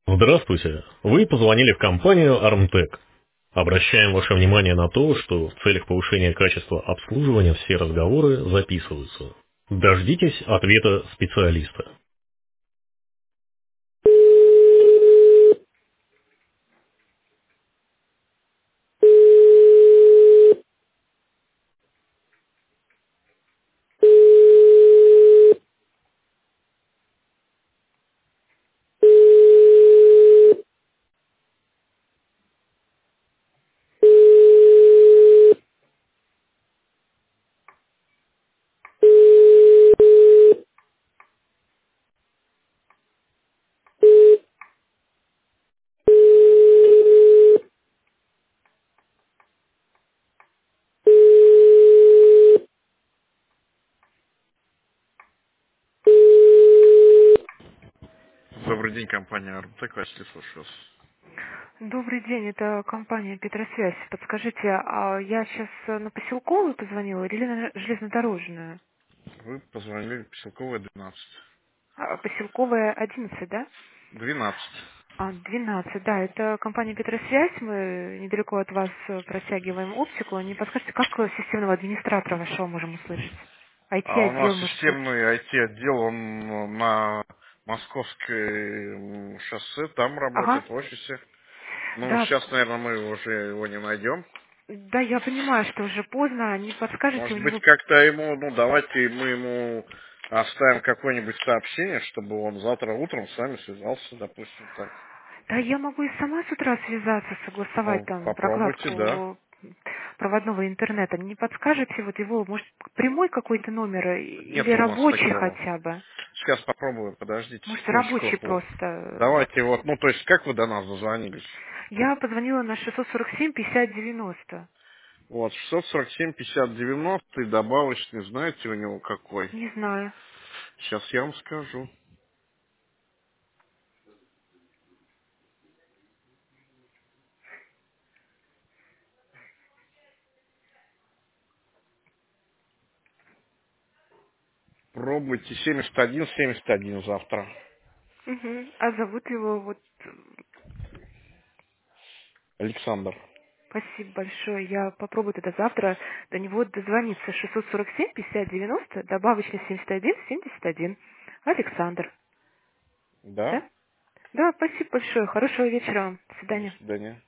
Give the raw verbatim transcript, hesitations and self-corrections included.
Здравствуйте! Вы позвонили в компанию Armtec. Обращаем ваше внимание на то, что в целях повышения качества обслуживания все разговоры записываются. Дождитесь ответа специалиста. Добрый день, компания Armtec, Василий слушаю вас. Добрый день, это компания Петросвязь. Подскажите, а я сейчас на Поселковую позвонила или на железнодорожную? Вы позвонили в Поселковая двенадцать. А, Поселковая одиннадцать, да? двенадцать. А, двенадцать, да, это компания Петросвязь. Мы недалеко от вас э, протягиваем оптику. Не подскажете, как э, системного администратора вашего можем услышать? А у нас ай ти-отдел, может быть? системный ай ти-отдел, он на Московской м, шоссе, там Ага, работает, в офисе. Ну, да, сейчас, наверное, мы уже его не найдем. да, я понимаю, что уже поздно. Не подскажете у Может быть, него? как-то ему, ну, давайте мы ему оставим какое-нибудь сообщение, чтобы он завтра утром с вами связался, допустим, так. Да, я могу и сама с утра связаться, согласовать Ну, там попробуйте, да. прокладку проводного интернета. Не подскажете вот его, может, прямой какой-то номер э, или Нет у нас рабочий такого. хотя бы? Сейчас попробуем, подождите Может, секундочку. рабочий Вот. просто. Давайте вот, ну, то есть, как вы до нас дозвонились? Я позвонила на шестьсот сорок семь пятьдесят девяносто. Вот, шестьсот сорок семь пятьдесят девяносто и добавочный, знаете, у него какой? Не знаю. Сейчас я вам скажу. Пробуйте семьдесят один семьдесят один завтра. Мгм. А зовут его вот. Александр. Спасибо большое. Я попробую тогда завтра до него дозвониться. шестьсот сорок семь пятьдесят девяносто, добавочный семьдесят один семьдесят один. Александр. Да? Да? Да, спасибо большое. Хорошего вечера вам. До До свидания. свидания.